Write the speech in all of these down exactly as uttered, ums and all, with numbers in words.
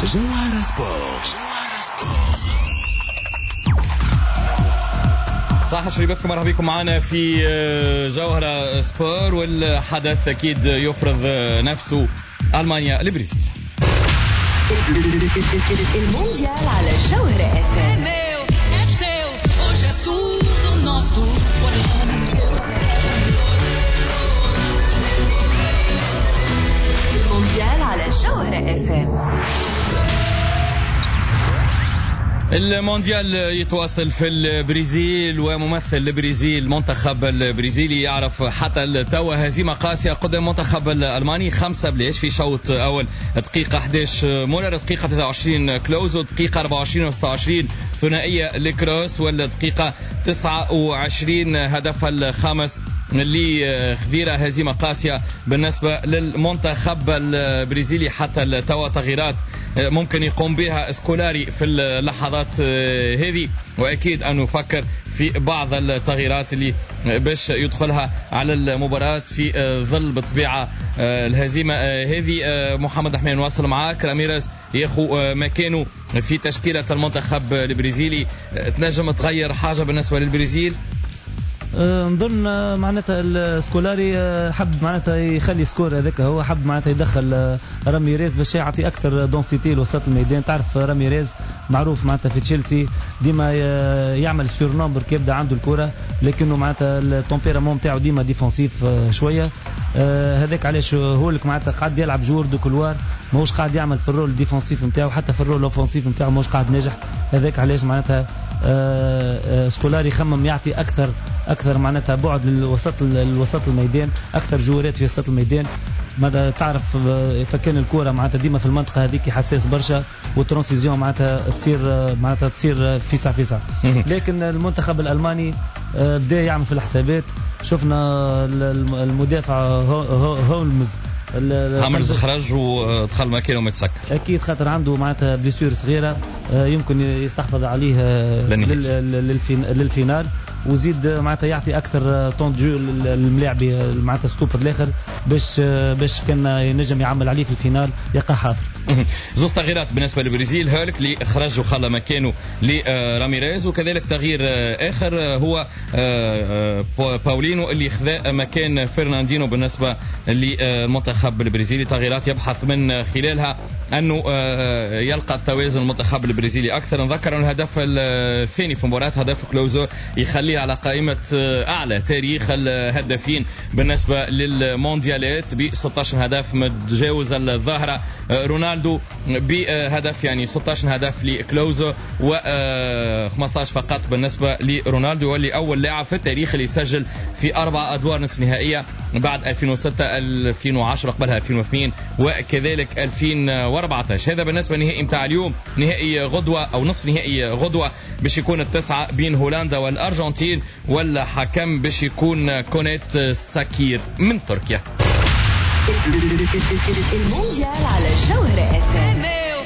جوهرة سبورت. صح شريبتكم، مرحبا بكم معنا في جوهرة سبور، والحدث أكيد يفرض نفسه ألمانيا البرازيل. المونديال على جوهرة اف ام. المونديال على جوهرة اف ام. المونديال يتواصل في البرازيل، وممثل البرازيل المنتخب البرازيلي يعرف حتى التوا هزيمة قاسية قدام المنتخب الألماني خمسة بلاش في شوط أول. دقيقة أحد عشر مولر، دقيقة ثلاثة وعشرين كلوزو، دقيقة أربعة وعشرين و ستة وعشرين ثنائية لكروس، والدقيقة تسعة وعشرين هدفها الخامس اللي خذيرة. هزيمة قاسية بالنسبة للمنتخب البرازيلي حتى التوا. تغييرات ممكن يقوم بها سكولاري في اللحظات هذه، وأكيد أن نفكر في بعض التغييرات اللي باش يدخلها على المباراة في ظل بطبيعة الهزيمة هذه. محمد حميد نواصل معاك. راميريز ياخو مكانه في تشكيلة المنتخب البرازيلي، تنجم تغير حاجة بالنسبة للبرازيل؟ نظن معناتها السكولاري حب معناتها يخلي سكور هذاك، هو حب معناتها يدخل راميريز باش يعطي اكثر دونسيتي لوسط الميدان. تعرف راميريز معروف معناتها في تشيلسي ديما يعمل سورنومبر كي يبدا عنده الكره، لكنه معناتها التمبيرامون نتاعو ديما ديفونسيف شويه. هذاك علاش هو لك معناتها قاعد يلعب جور دو كولوار، ماهوش قاعد يعمل في الرول الديفونسيف نتاعو، حتى في الرول الاوفنسيف نتاعو ماهوش قاعد ناجح. هذاك علاش معناتها سكولاري خمم يعطي اكثر اكثر معناتها بعد للوسط الوسط الميدان، اكثر جوارات في وسط الميدان. ماذا تعرف فكان الكره معناتها ديما في المنطقه هذيك حساس برشا، والترانزيزيون معناتها تصير معناتها تصير فيسع فيسع. لكن المنتخب الالماني بدا يعمل في الحسابات. شفنا المدافع هولمز هامرز خرج ودخل مكانه متسكر، اكيد خاطر عنده معناتها بليسيور صغيره يمكن يستحفظ عليه للفينال، وزيد معناتها يعطي اكثر طون جو للملاعب معناتها ستوبر الاخر باش باش كان ينجم يعمل عليه في الفينال يقع حاضر. زوز تغييرات بالنسبه للبرازيل، هولك اللي خرج وخلى مكانه لراميريز، وكذلك تغيير اخر هو باولينو اللي خذا مكان فرناندينو بالنسبه للمنتخب البرازيلي. تغييرات يبحث من خلالها انه يلقى التوازن المنتخب البرازيلي اكثر. نذكر ان الهدف الثاني في مباراه هدف كلوزو يخليه على قائمه اعلى تاريخ الهدافين بالنسبه للمونديالات ب ستة عشر هدف، متجاوز الظاهره رونالدو بهدف، يعني ستة عشر هدف لكلوزو و خمسة عشر فقط بالنسبه لرونالدو، واللي اول لاعب في التاريخ اللي سجل في اربع ادوار نصف نهائيه بعد ألفين وستة ألفين وعشرة قبلها ألفين واثنين وكذلك ألفين وأربعة عشر. هذا بالنسبه للنهائي متاع اليوم. نهائي غدوه او نصف نهائي غدوه باش يكون التسعه بين هولندا والارجنتين، والحكم باش يكون كونيت ساكير من تركيا. المونديال على جوهرة اف ام.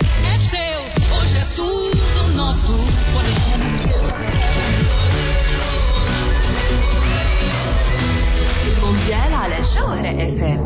المونديال على جوهرة اف ام.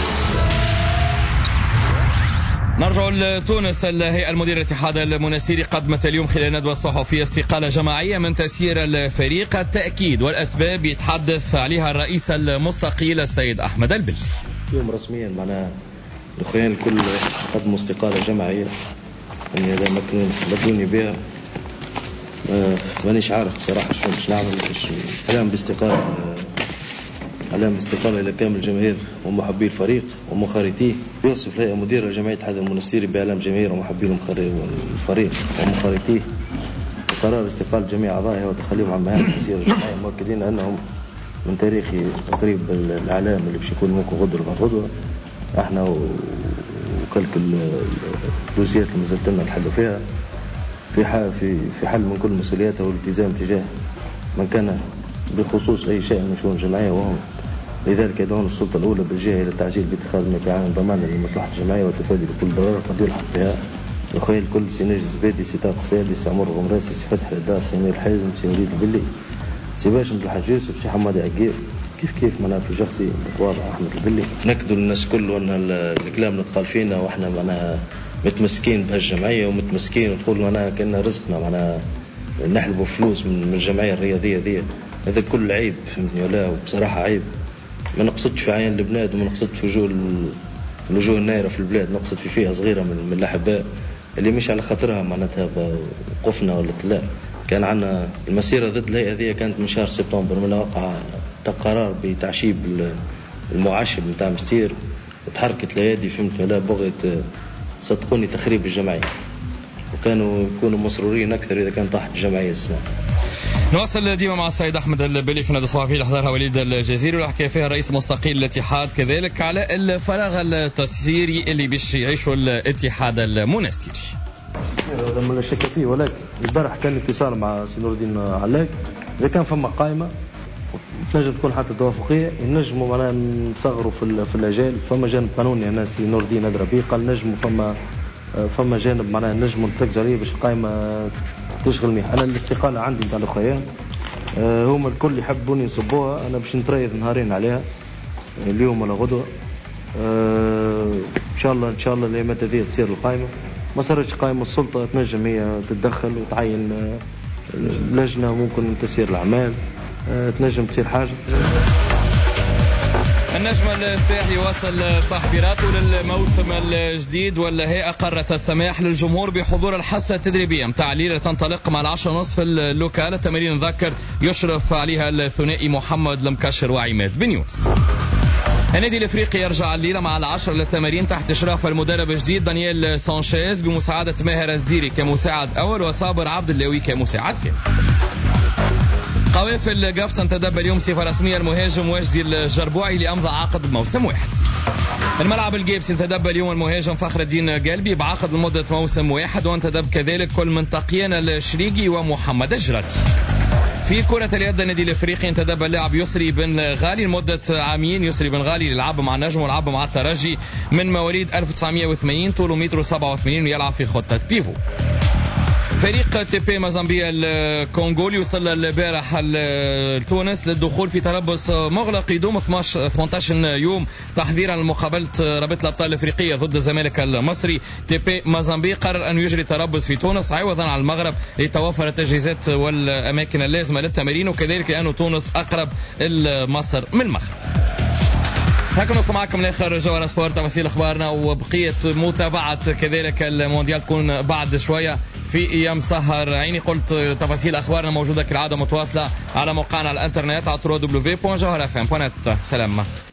نرجع لتونس. الهيئة المديرة الاتحاد المنستيري قدمت اليوم خلال ندوة صحفية استقالة جماعية من تسيير الفريق. التأكيد والأسباب يتحدث عليها الرئيس المستقيل السيد أحمد البلي. يوم رسميا معنا الأخوين الكل قدموا استقالة جماعية، يعني هذا مكنوني بها. آه مانيش عارف بصراحة شو باش نعمل. باش كلام باستقالة علام باستقالة إلى كامل الجماهير ومحبي الفريق ومخارطيه. يوصف الهيئة مديرة جمعية الاتحاد المنستيري بإعلام جماهير ومحبي الفريق ومخارطيه قرار استقالة جميع أعضائها وتخليهم عن مهام التسيير الجماعي، مؤكدين أنهم من تاريخ تقريب الإعلام اللي باش يكون ممكن غدوة بعد غدوة احنا وكلك الدوسيات اللي مازلت لنا نحلوا فيها في حال في في حل من كل مسؤولياتها والالتزام تجاه من كان بخصوص أي شيء من شؤون الجمعية، وهم لذلك يدعون السلطة الأولى بالجهة إلى التعجيل باتخاذ ما يعين ضمانا لمصلحة الجمعية والتفادي بكل ضرر قد يلحق بها. الأخوين الكل سي ناجي الزبيدي، سي طارق السيادي، سي عمر الغمراسي، سي فتحي الدار، سي أمير الحازم، سي وليد البلي، سي باشم الحاج يوسف، سي حمادي عقير، كيف كيف معناها في شخصي متواضع أحمد البلي. نكدوا للناس كل وأن الكلام اللي تقال فينا وإحنا معناها متمسكين بهالجمعية ومتمسكين وتقول معناها كأنها رزقنا معناها نحلبوا فلوس من الجمعية الرياضية دي. هذا كل عيب فهمتني ولا؟ وبصراحة عيب. ما نقصدش في عين البلاد وما نقصد في وجوه الوجوه النايرة في البلاد، نقصد في فئة صغيرة من الأحباء اللي مش على خاطرها معناتها وقفنا ولا لا. كان عنا المسيرة ضد الهيئة هذه كانت من شهر سبتمبر، من وقع قرار بتعشيب المعشب نتاع مستير وتحركت الايادي فهمت ولا؟ بغيت صدقوني تخريب الجمعية، وكانوا يكونوا مسرورين أكثر إذا كان تحت الجمعية السنة. نواصل ديما مع السيد أحمد البلي في نادي الصحفي اللي حضرها وليد الجزيري والحكي فيها رئيس مستقيل الاتحاد كذلك على الفراغ التسييري اللي باش يعيشوا الاتحاد المونستيري. هذا ما لا شك فيه، ولكن البارح كان اتصال مع سي نور الدين علاق، إذا كان فما قائمة تنجم تكون حتى توافقية نجموا معناها نصغروا في في الأجال. فما جانب قانوني أنا سي نور الدين أدرى به، قال نجموا فما فما جانب معناها نجموا نتركزوا عليه باش القائمة تشغل ميح. أنا الاستقالة عندي نتاع الأخوان هما الكل يحبوني يصبوها، أنا باش نتريض نهارين عليها اليوم ولا غدوة إن شاء الله. إن شاء الله الأيام هذه تصير القائمة. ما صارتش قائمة السلطة تنجم هي تتدخل وتعين لجنة ممكن تسير الأعمال، تنجم تصير حاجة. النجم الساحلي وصل تحضيراته للموسم الجديد، ولا هي أقرت السماح للجمهور بحضور الحصة التدريبية متاع الليلة تنطلق مع العشرة ونصف اللوكال. التمارين نذكر يشرف عليها الثنائي محمد المكشر وعماد بن يونس. النادي الافريقي يرجع الليله مع العشر للتمارين تحت اشراف المدرب الجديد دانييل سانشيز بمساعده ماهر الزديري كمساعد اول وصابر عبد اللاوي كمساعد ثاني. قوافل قفصة تدب اليوم صفة رسمية المهاجم واجدي الجربوعي اللي أمضى عقد موسم واحد. الملعب الجيبس انتدب اليوم المهاجم فخر الدين قلبي بعقد لمدة موسم واحد، وانتدب كذلك كل من تقيان الشريقي ومحمد الجرادي. في كرة اليد النادي الافريقي انتدب اللاعب يسري بن غالي لمدة عامين. يسري بن غالي يلعب مع النجم ولعب مع الترجي من مواليد ألف وتسعمائة وثمانين، طوله متر وسبعة وثمانين ويلعب في خطة بيفو. فريق تي بي مازامبيا الكونغولي وصل البارح لتونس للدخول في تربص مغلق يدوم ثمانية عشر يوم تحذيرا لمقابلة رابطة الأبطال الأفريقية ضد الزمالك المصري. تي بي مازامبيا قرر أن يجري تربص في تونس عوضا عن المغرب لتوفر التجهيزات والأماكن اللازمة للتمارين، وكذلك لأن تونس أقرب مصر من المغرب. هكذا نوصل معكم لاخر جوهر سبورت، تفاصيل اخبارنا وبقيه متابعه كذلك المونديال تكون بعد شويه في ايام سهر عيني. قلت تفاصيل اخبارنا موجوده كالعاده متواصله على موقعنا على الانترنت على دبليو دبليو دبليو دوت جوهر اف ام دوت نت. سلام.